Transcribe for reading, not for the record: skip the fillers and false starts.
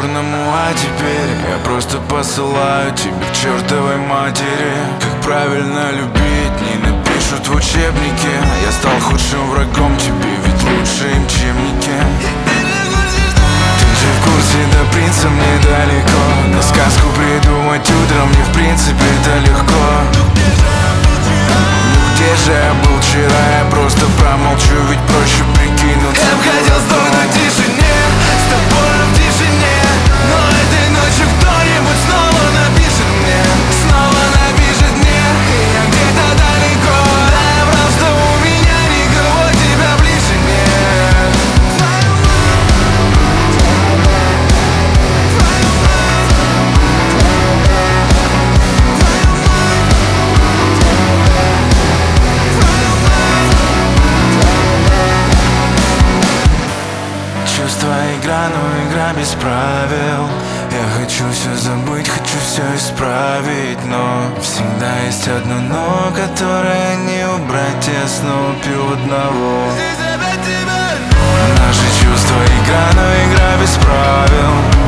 черному, а теперь я просто посылаю тебя к чертовой матери. Как правильно любить, не напишут в учебнике. Я стал худшим врагом тебе, ведь лучше им чемники. Ты же в курсе, до принца мне далеко, но сказку придумать утром мне в принципе это легко. Где же я был вчера, я просто промолчу, ведь проще прикинуться. Я б хотел сдохнуть в тишине, с тобой в тишине, но этой ночью кто-нибудь снова напишет мне, снова напишет мне, и я где-то далеко. Да просто у меня никого, тебя ближе нет. Чувства игра, но игра без правил. Я хочу все забыть, хочу все исправить, но всегда есть одно но, которое не убрать. Я снова пью одного. Наши чувства игра, но игра без правил.